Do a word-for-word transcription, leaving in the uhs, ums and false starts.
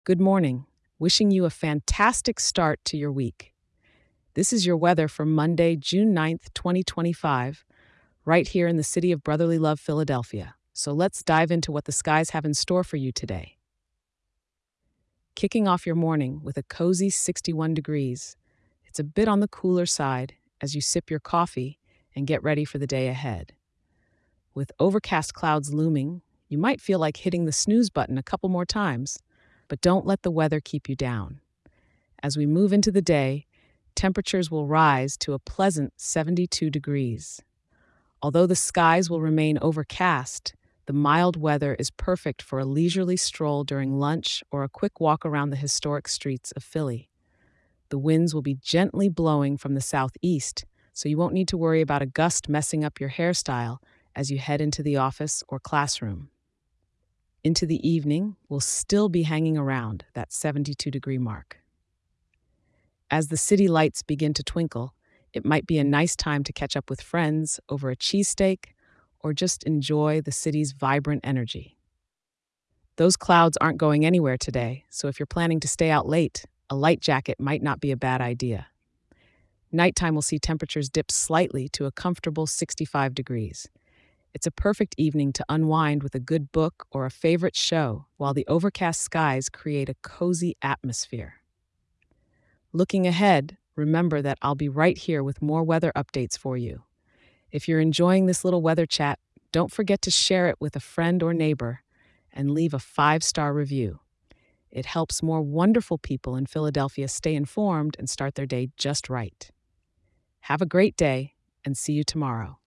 Good morning. Wishing you a fantastic start to your week. This is your weather for Monday, June ninth, twenty twenty-five, right here in the city of brotherly love, Philadelphia. So let's dive into what the skies have in store for you today. Kicking off your morning with a cozy sixty-one degrees. It's a bit on the cooler side as you sip your coffee and get ready for the day ahead. With overcast clouds looming, you might feel like hitting the snooze button a couple more times, but don't let the weather keep you down. As we move into the day, temperatures will rise to a pleasant seventy-two degrees. Although the skies will remain overcast, the mild weather is perfect for a leisurely stroll during lunch or a quick walk around the historic streets of Philly. The winds will be gently blowing from the southeast, so you won't need to worry about a gust messing up your hairstyle as you head into the office or classroom. Into the evening, we'll still be hanging around that seventy-two degree mark. As the city lights begin to twinkle, it might be a nice time to catch up with friends over a cheesesteak or just enjoy the city's vibrant energy. Those clouds aren't going anywhere today, so if you're planning to stay out late, a light jacket might not be a bad idea. Nighttime will see temperatures dip slightly to a comfortable sixty-five degrees. It's a perfect evening to unwind with a good book or a favorite show while the overcast skies create a cozy atmosphere. Looking ahead, remember that I'll be right here with more weather updates for you. If you're enjoying this little weather chat, don't forget to share it with a friend or neighbor and leave a five star review. It helps more wonderful people in Philadelphia stay informed and start their day just right. Have a great day and see you tomorrow.